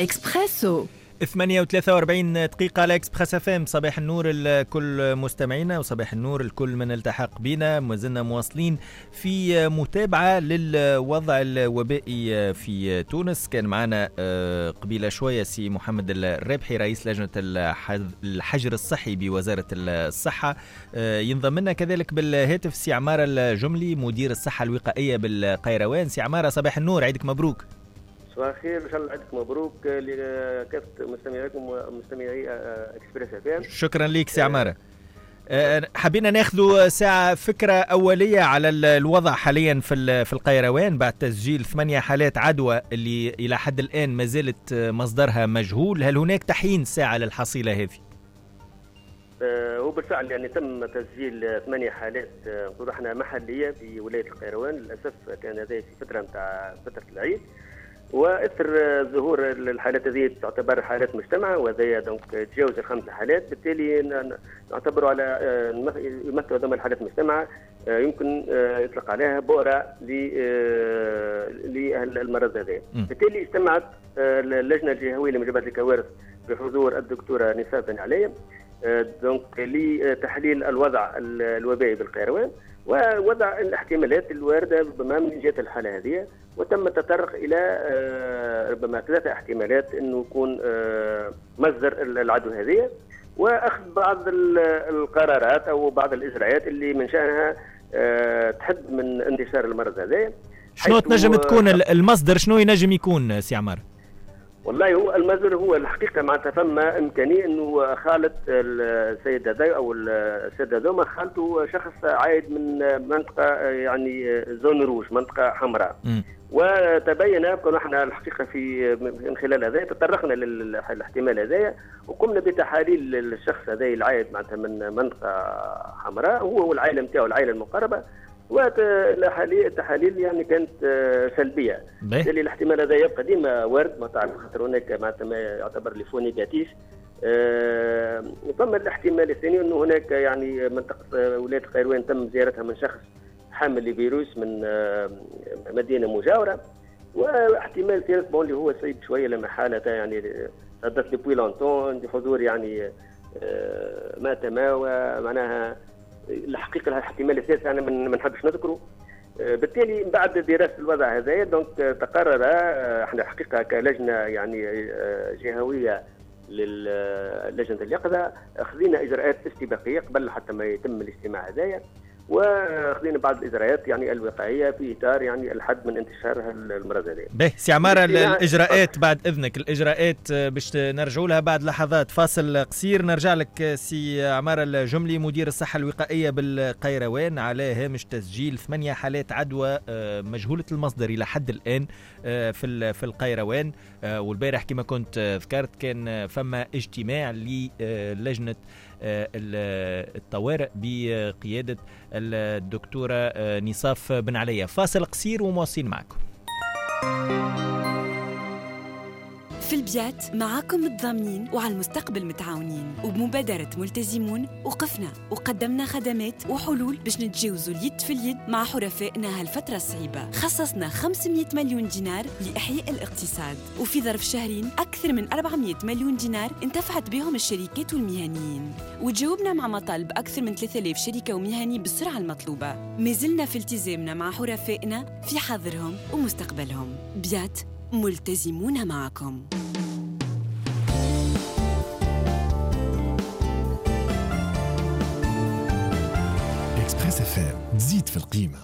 إكسبريسو 48 دقيقة على إكسبريس اف ام. صباح النور لكل مستمعينا وصباح النور لكل من التحق بنا. ما زلنا مواصلين في متابعة للوضع الوبائي في تونس. كان معنا قبيلة شوية سي محمد الرابحي رئيس لجنة الحجر الصحي بوزارة الصحة. ينضم لنا كذلك بالهاتف سي عمارة الجملي مدير الصحة الوقائية بالقيروان. سي عمارة صباح النور، عيدك مبروك. صباح الخير، ان شاء الله عيدك مبروك لكافه مستمعيكم ومستمعي اكسبريس اف ام. شكرا لك سي عمارة. حبينا ناخذ ساعة فكرة أولية على الوضع حاليا في القيروان بعد تسجيل 8 حالات عدوى اللي إلى حد الآن ما زالت مصدرها مجهول. هل هناك تحيين ساعة للحصيلة هذه؟ هو بالفعل يعني تم تسجيل 8 حالات نقول احنا محلية في ولاية القيروان. للأسف كان هذا في فترة العيد، واثر ظهور الحالات هذه تعتبر حالات مجتمعه، وهذا دونك تجاوز ال5 حالات، بالتالي نعتبر على يمثل ضمن الحالات المجتمعه يمكن يطلق عليها بؤره للمرض هذا. بالتالي اجتمعت اللجنه الجهويه لمجابهه الكوارث بحضور الدكتوره نصاف بن علي دونك لتحليل الوضع الوبائي بالقيروان ووضع الاحتمالات الوارده ربما من جهه الحاله هذه، وتم التطرق الى ربما 3 احتمالات انه يكون مصدر العدوى هذه، واخذ بعض القرارات او بعض الاجراءات اللي من شانها تحد من انتشار المرض هذا. شنو تنجم تكون المصدر؟ شنو ينجم يكون سي عمار؟ والله هو المصدر هو الحقيقه معناتها فما امكانيه انه خالط السيد هذا او السيد هذوما خالته شخص عايد من منطقه يعني زون روج، منطقه حمراء. وتبين كنا احنا الحقيقه من خلال هذا تطرقنا للاحتمال هذا، وقمنا بتحاليل الشخص هذا العايد معناتها من منطقه حمراء، هو والعائله نتاعو العائله المقربه، والتحاليل يعني كانت سلبيه. بالتالي الاحتمال هذا يبقى ديما وارد، ما تعرف خاطر هناك معناتها ما يعتبر لي فو نيجاتيف. ثم الاحتمال الثاني انه هناك يعني منطقه ولايه القيروان تم زيارتها من شخص حامل لفيروس من مدينه مجاوره، واحتمال ثالث اللي هو سيد شويه لما حالته يعني صدت لي بوي لونتون بحضور يعني ما تماوى معناها الحقيقه الاحتمال الثالث انا ما نحبش نذكره. بالتالي بعد دراسه الوضع هذا دونك تقرر احنا الحقيقه كلجنه يعني جهويه للجنه اليقظه اخذنا اجراءات استباقيه قبل حتى ما يتم الاجتماع هذايا، واخذنا بعض الاجراءات يعني الوقائيه في اطار يعني الحد من انتشار المرض هذا. باهي سي عماره، الاجراءات بعد اذنك، الاجراءات باش نرجعوا لها بعد لحظات، فاصل قصير. نرجع لك سي عماره الجملي مدير الصحه الوقائيه بالقيروان على هامش تسجيل 8 حالات عدوى مجهوله المصدر الى حد الان في القيروان. والبارح كما كنت ذكرت كان فما اجتماع للجنه الطوارئ بقيادة الدكتورة نصاف بن علي. فاصل قصير ومواصلين معكم. في البيات معاكم متضامنين وعلى المستقبل متعاونين، وبمبادرة ملتزمون وقفنا وقدمنا خدمات وحلول باش نتجاوزوا اليد في اليد مع حرفائنا هالفترة الصعيبة. خصصنا 500 مليون دينار لإحياء الاقتصاد، وفي ظرف شهرين أكثر من 400 مليون دينار انتفعت بهم الشركات والمهنيين، وتجاوبنا مع مطالب أكثر من 3000 شركة ومهني بالسرعة المطلوبة. ما زلنا في التزامنا مع حرفائنا في حاضرهم ومستقبلهم. بيات ملتزمون معكم. إكسبريس اف ام، تزيد في القيمة.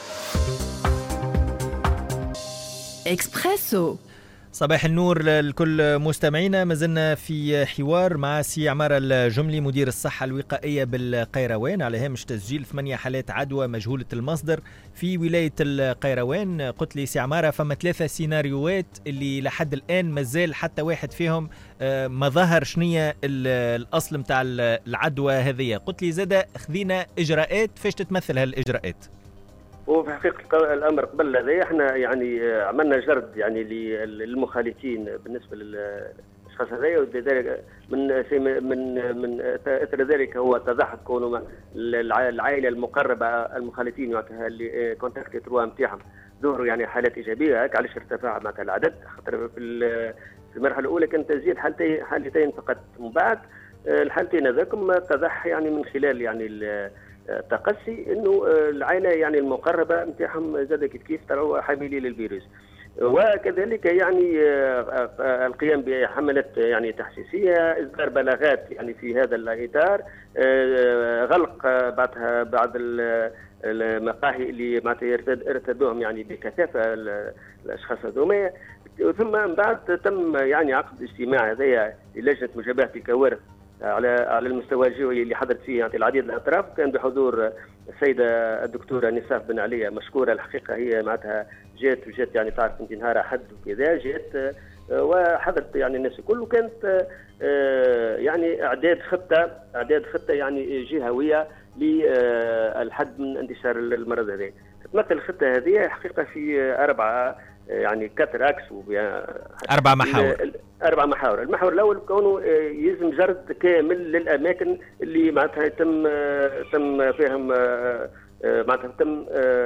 إكسبريسو صباح النور لكل مستمعينا. ما زلنا في حوار مع سي عمارة الجملي مدير الصحة الوقائية بالقيروان على هامش تسجيل 8 حالات عدوى مجهولة المصدر في ولاية القيروان. قلت لي سي عمارة فما 3 سيناريوهات اللي لحد الآن مازال حتى واحد فيهم ما ظهر شنية الأصل متاع العدوى هذه. قلت لي زاد خذينا إجراءات، فاش تتمثل هالإجراءات؟ وفي حقيقة الأمر قبل هذا احنا يعني عملنا جرد يعني للمخالفين بالنسبة للأشخاص هذايا، وذلك من أثر ذلك هو تضح كونه العائلة المقربة المخالفين يعني اللي كونتاكت 3 نتاعهم ظهروا يعني حالات إيجابية، علاش ارتفع معناتها العدد، خاطر في في المرحله الاولى كانت تزيد حالتين فقط، ومن بعد الحالتين هذاكم اتضح يعني من خلال يعني التقسي انه العائله يعني المقربه نتاعهم زاد كيف طلعوا حاملين للفيروس. وكذلك يعني القيام بحملات يعني تحسيسيه، اصدار بلاغات يعني في هذا الاطار، غلق بعض المقاهي اللي معناتها يرتدوهم يعني بكثافه الاشخاص هذوما. ثم من بعد تم يعني عقد اجتماع هذايا للجنه مجابهه الكوارث على المستوى الجوي اللي حضرت فيه يعني العديد من الاطراف، كان بحضور السيده الدكتوره نصاف بن علية مشكوره الحقيقه. هي معناتها جات يعني تعرف انت نهار حد وكذا جات وحضرت يعني الناس الكل، وكانت يعني اعداد خطه يعني جهويه للحد من انتشار المرض هذا. تتمثل الخطه هذه حقيقه في 4 يعني 4 اكس، 4 محاور. 4 محاور. المحور الاول كونه يلزم جرد كامل للاماكن اللي معناتها تم فيهم معناتها تم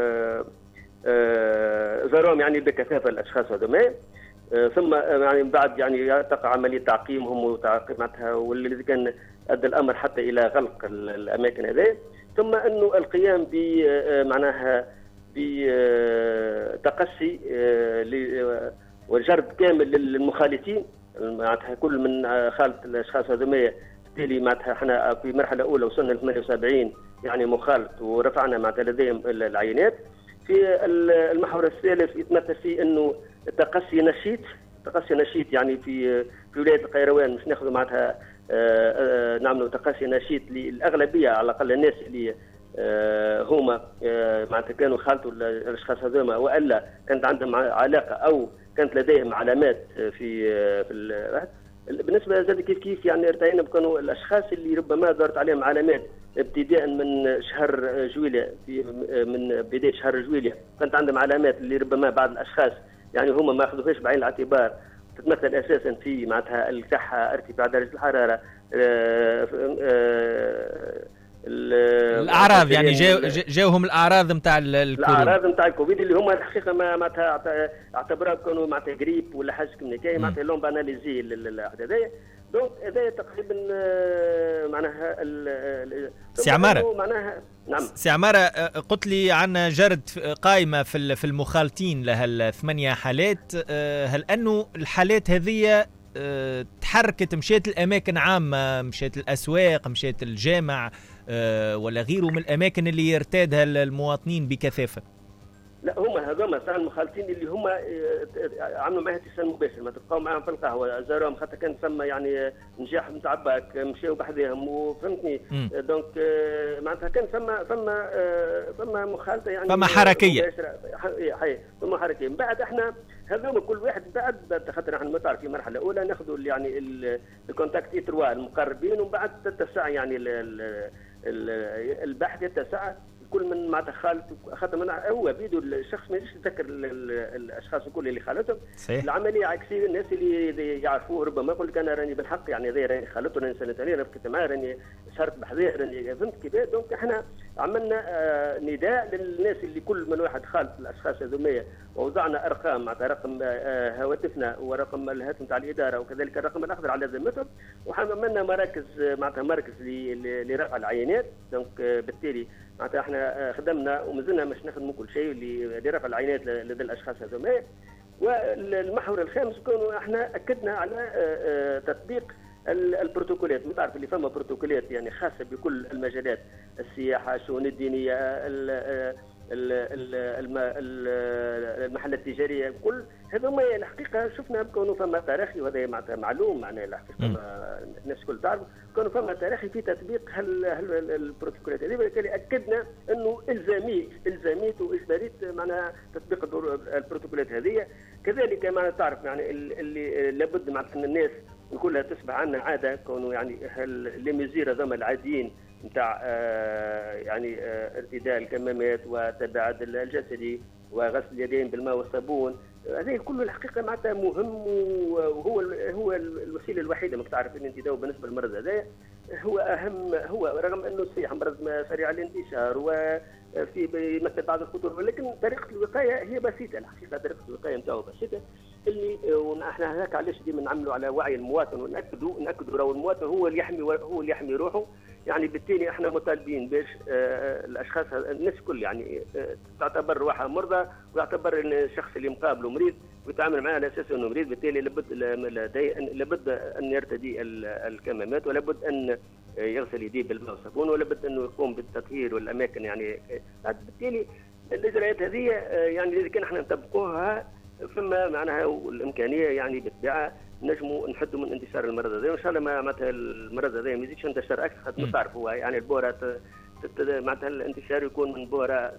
زارهم يعني بكثافه الاشخاص هذوما. ثم يعني من بعد يعني تقع عمليه تعقيمهم وتعقيم معناتها، والذي كان ادى الامر حتى الى غلق الاماكن هذه. ثم انه القيام ب معناها بتقسي وجرد كامل للمخالطين، معناتها كل من خالط الاشخاص هذوما. بالتالي معناتها احنا في مرحله اولى وصلنا ل 78 يعني مخالط، ورفعنا معناتها لديهم العينات. في المحور الثالث يتمثل في انه تقسي نشيط يعني في ولايه القيروان، مش ناخذوا معناتها نعملوا تقسي نشيط للاغلبيه على الاقل الناس اللي هما معناتها كانوا خالطوا الاشخاص هذوما، والا كانت عندهم علاقه او كانت لديهم علامات في بالنسبه زاد كيف يعني ارتئينا بكونوا الاشخاص اللي ربما دارت عليهم علامات ابتداء من شهر جويلية، من بدايه شهر جويلية كانت عندهم علامات اللي ربما بعض الاشخاص يعني هما ما اخذوهاش بعين الاعتبار، تتمثل اساسا في معناتها الكحه، ارتفاع درجه الحراره، الاعراض يعني جاوهم الاعراض نتاع الاعراض نتاع الكوفيد اللي هما الحقيقه ما معناتها اعتبروها كانوا معناتها غريب ولا حاجه كيما معناتها لهم باناليزي هذايا. دونك هذا تقريبا معناها سي عمارة معناها نعم. سي عمارة قلت لي عن جرد قائمة في المخالطين لها 8 حالات، هل أنه الحالات هذه تحركت مشيت الأماكن عامة، مشيت الأسواق، مشيت الجامع ولا غيره من الأماكن اللي يرتادها المواطنين بكثافة؟ لا هما هذوما صار المخالطين اللي هما عملوا معها اتصال مباشر، ما تبقاو معهم في القهوه، زاروهم خاطر كان ثم يعني نجاح نتاع باك، مشاو بحذاهم وفهمتني. دونك معناتها كان ثم مخالطه يعني ثم حركيه ثم حركيه. من بعد احنا هذوما كل واحد بعد خاطر احنا ما تعرف في مرحله اولى ناخذوا يعني الكونتاكت اي 3 المقربين، ومن بعد تتسع يعني البحث يتسع كل من معناتها خالط، خاطر هو بيدو الشخص ما يجيش يتذكر الاشخاص الكل اللي خالطهم. العمليه عكسيه، الناس اللي يعرفوه ربما يقول لك انا راني بالحق يعني هذا راني خالطه، راني سنه ثانيه رفقت معاه، راني شهرت بحذاه، راني فهمت كيفاه. دونك احنا عملنا نداء للناس اللي كل من واحد خالط الاشخاص هذوما، ووضعنا ارقام معناتها رقم هواتفنا ورقم الهاتف نتاع الاداره وكذلك الرقم الاخضر على ذمتهم، وعملنا مراكز معناتها مركز لرفع العينات. دونك بالتالي معناتها احنا خدمنا ومازلنا مش نخدموا كل شيء لرفع العينات لدى الاشخاص هذوما. والمحور الخامس كونه احنا اكدنا على تطبيق البروتوكولات. تعرف اللي فما بروتوكولات يعني خاصه بكل المجالات، السياحه، الشؤون الدينيه، المحلات التجاريه، كل هذوما الحقيقه شفنا كونه فما تراخي، وهذا معناتها معلوم معناه الحقيقه الناس الكل تعرف كونه فما تراخي في تطبيق البروتوكولات هذه، وبالتالي اكدنا انه الزاميه واجباريه معناها تطبيق البروتوكولات هذه. كذلك معناها تعرف يعني اللي لابد معناتها ان الناس كلها تصبح عندنا عاده كونه يعني لي ميزير هذوما العاديين نتاع يعني ارتداء الكمامات والتباعد الجسدي وغسل اليدين بالماء والصابون، هذه كله الحقيقه معناتها مهم، وهو الوسيله الوحيده ما تعرف ان انت بالنسبه للمرض هذا هو اهم، هو رغم انه صحيح مرض سريع الانتشار وفي يمثل بعض الخطوره، ولكن طريقه الوقايه هي بسيطه الحقيقه، طريقه الوقايه نتاعو بسيطه. اللي احنا هناك علاش ديما نعملوا على وعي المواطن ونأكدوا راهو المواطن هو اللي يحمي روحه. يعني بالتالي احنا مطالبين باش الاشخاص الناس الكل يعني تعتبر روحها مرضى ويعتبر ان الشخص اللي مقابله مريض ويتعامل معاه على اساس انه مريض. بالتالي لابد ان يرتدي الكمامات ولابد ان يغسل يديه بالماء والصابون ولابد انه يقوم بالتطهير والاماكن. يعني بالتالي الاجراءات هذه يعني اذا كان احنا نطبقوها فما معناها الامكانيه يعني بالطبيعه نجموا نحدوا من انتشار المرض هذا. وان شاء الله معناتها المرض هذا ما يزيدش ينتشر اكثر. خاطر تعرف هو يعني البورة معناتها الانتشار يكون من بورة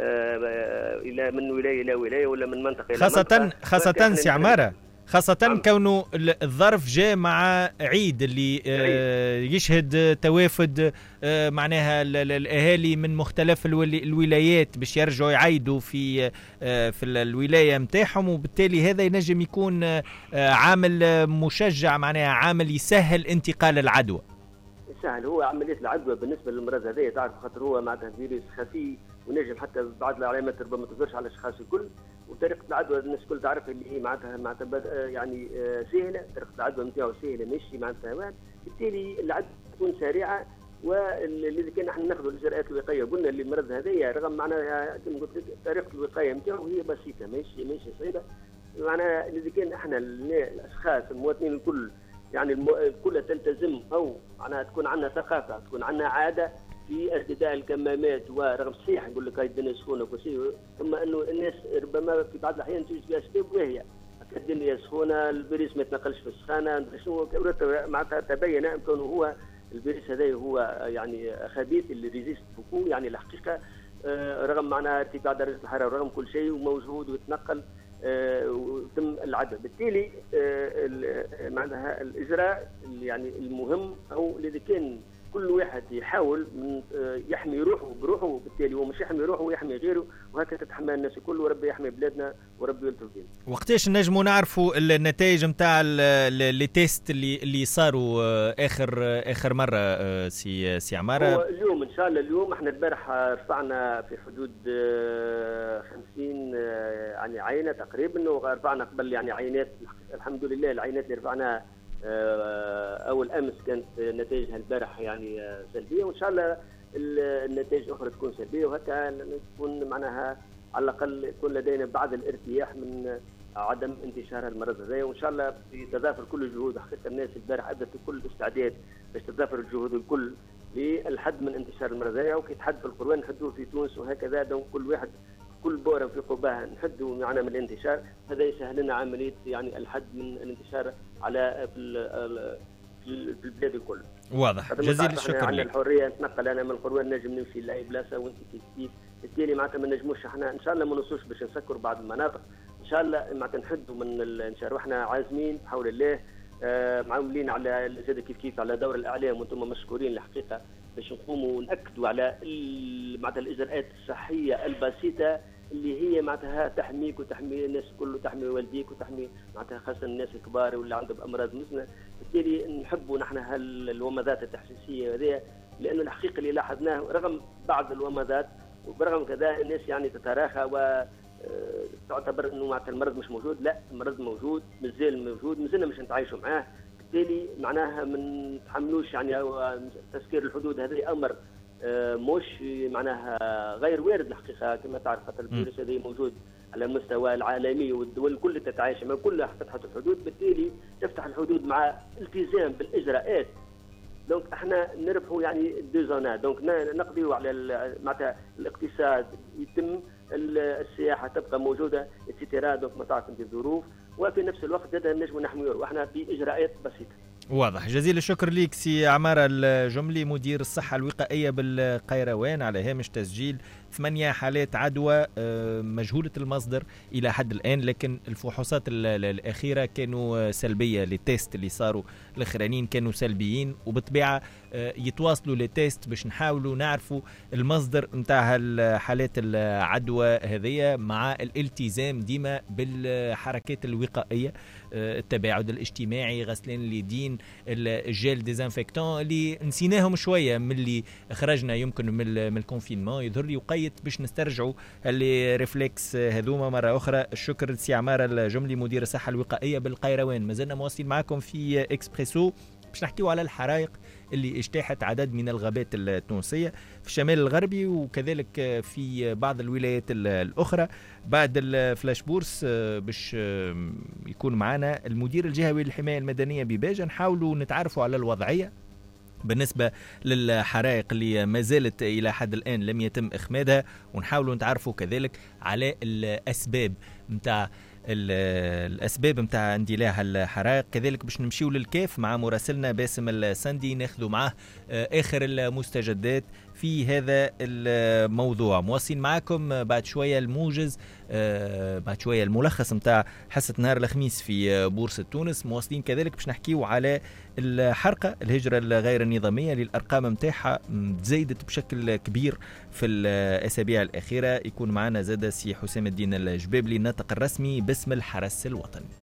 الى من ولايه الى ولايه ولا من منطقه الى منطقه. خاصه سي عماره خاصة كونه الظرف جاء مع عيد اللي يشهد توافد معناها الأهالي من مختلف الولايات باش يرجعوا يعيدوا في الولاية متاعهم. وبالتالي هذا ينجم يكون عامل مشجع معناها عامل يسهل انتقال العدوى. يسهل هو عملية العدوى بالنسبة للمرض هذا تعرف خاطر هو معناتها فيروس خفي ونجم حتى بعض العلامات ربما ما تظهرش على الأشخاص الكل. وطريقة العدوى الناس الكل تعرف اللي هي معناتها يعني سهلة. طريقة العدوى نتاعو سهلة ماشي معناتها بالتالي العدوى تكون سريعة. واللي كان نحن ناخذوا الاجراءات الوقائيه قلنا اللي المرض هذايا رغم معناها كما قلت لك طريقه الوقايه نتاعو هي بسيطه ماشي صعيبه. معناها اللي كان احنا الاشخاص المواطنين الكل يعني الكل تلتزم او معناها تكون عندنا ثقافه تكون عندنا عاده في ارتداء الكمامات. ورغم صحيح نقول لك هاي الدنيا سخونه وكل شيء ثم انه الناس ربما في بعض الاحيان توجد فيها اسباب وهي الدنيا سخونه الفيروس ما يتنقلش في السخانه شنو معناتها تبين انه هو الفيروس هذا هو يعني خبيث اللي ريزيست بوكو يعني الحقيقه رغم معناها ارتفاع درجه الحراره ورغم كل شيء وموجود ويتنقل وتم العدوى. بالتالي معناها الاجراء يعني المهم او اللي كان كل واحد يحاول من يحمي روحه بروحه وبالتالي هو مش يحمي روحه ويحمي غيره وهكذا تتحمل الناس الكل وربي يحمي بلادنا وربي يلطف بينا. وقتاش نجموا نعرفوا النتائج نتاع لي تيست اللي صاروا اخر مره سي عماره؟ هو اليوم ان شاء الله اليوم احنا البارح رفعنا في حدود 50 يعني عينه تقريبا ورفعنا قبل يعني عينات الحمد لله العينات اللي رفعناها اول امس كانت نتائجها البارح يعني سلبيه وان شاء الله النتائج الاخرى تكون سلبيه وهكذا تكون معناها على الاقل يكون لدينا بعض الارتياح من عدم انتشار المرض هذا. وان شاء الله بتضافر كل الجهود حقيقه الناس البارح ابدت كل الاستعداد باش تضافر الجهود الكل للحد من انتشار المرض هذا. وكي تحد في القروان نحدوه في تونس وهكذا دونك كل واحد كل بورة في قباها نحدوا معنا من الانتشار. هذا يسهل لنا عمليه يعني الحد من الانتشار على في البلاد الكل. واضح جزيل الشكر لك. عندنا الحريه نتنقل انا من القروان نجم نمشي لاي بلاصه وانت كيف بالتالي معناتها ما نجموش احنا ان شاء الله ما نوصلوش باش نسكروا بعض المناطق ان شاء الله معناتها نحدوا من الانتشار واحنا عازمين بحول الله معاملين على زاد كيف على دور الاعلام وانتم مشكورين الحقيقه باش نقوموا ونأكدوا على معناتها الاجراءات الصحيه البسيطه اللي هي معناتها تحميك وتحمي الناس الكل وتحمي والديك وتحمي معناتها خاصه الناس الكبار واللي عندهم امراض مزمنه. بالتالي نحبوا نحن هالومضات التحسيسيه هذه لانه الحقيقه اللي لاحظناه رغم بعض الومضات وبرغم كذا الناس يعني تتراخى وتعتبر انه معناتها المرض مش موجود. لا المرض موجود مازال موجود مازلنا مش نتعايشوا معاه. بالتالي معناها ما نتحملوش يعني تسكير الحدود هذا امر مش معناها غير وارد الحقيقه كما تعرف خاطر الفيروس هذا موجود على المستوى العالمي والدول الكل تتعايش مع كلها فتحت الحدود. بالتالي تفتح الحدود مع التزام بالاجراءات. دونك احنا نربحوا يعني دو زونات دونك نقضيوا على معناتها الاقتصاد يتم السياحه تبقى موجوده اتسيتيرا. دونك ما تعرف انت الظروف وفي نفس الوقت هذا نجم نحميوه واحنا في اجراءات بسيطه. واضح جزيل الشكر ليك سي عمارة الجملي مدير الصحة الوقائية بالقيروان على هامش تسجيل 8 حالات عدوى مجهولة المصدر إلى حد الآن لكن الفحوصات الأخيرة كانوا سلبية. للتيست اللي صاروا الأخرانيين كانوا سلبيين وبطبيعة يتواصلوا للتيست باش نحاولوا نعرفوا المصدر متاع الحالات العدوى هذه مع الالتزام ديما بالحركات الوقائية التباعد الاجتماعي غسلان اليدين الجيل ديزانفكتون اللي نسيناهم شوية من اللي خرجنا يمكن من الكونفينمون يظهر لي وقيد ولاية باش نسترجعوا اللي ريفلكس هذوما مرة أخرى. الشكر لسي عمارة الجملي مدير الصحة الوقائية بالقيروان. ما زلنا مواصلين معكم في إكسبريسو باش نحكيوا على الحرائق اللي اجتاحت عدد من الغابات التونسية في الشمال الغربي وكذلك في بعض الولايات الأخرى. بعد الفلاش بورس باش يكون معنا المدير الجهوي للحماية المدنية بباجة، نحاولوا نتعرفوا على الوضعية بالنسبة للحرائق اللي ما زالت إلى حد الآن لم يتم إخمادها، ونحاولوا نتعرفوا كذلك على الأسباب متاع اندلاع الحرائق. كذلك باش نمشيو للكاف مع مراسلنا باسم السندي ناخذوا معه آخر المستجدات في هذا الموضوع. مواصلين معكم بعد شوية الموجز، بعد شوية الملخص متاع حصة نهار الخميس في بورصة تونس. مواصلين كذلك باش نحكيو على الحرقة الهجرة الغير النظامية للأرقام متاعها تزايدت بشكل كبير في الأسابيع الأخيرة. يكون معنا زاد سي حسام الدين الجبابلي الناطق الرسمي باسم الحرس الوطني.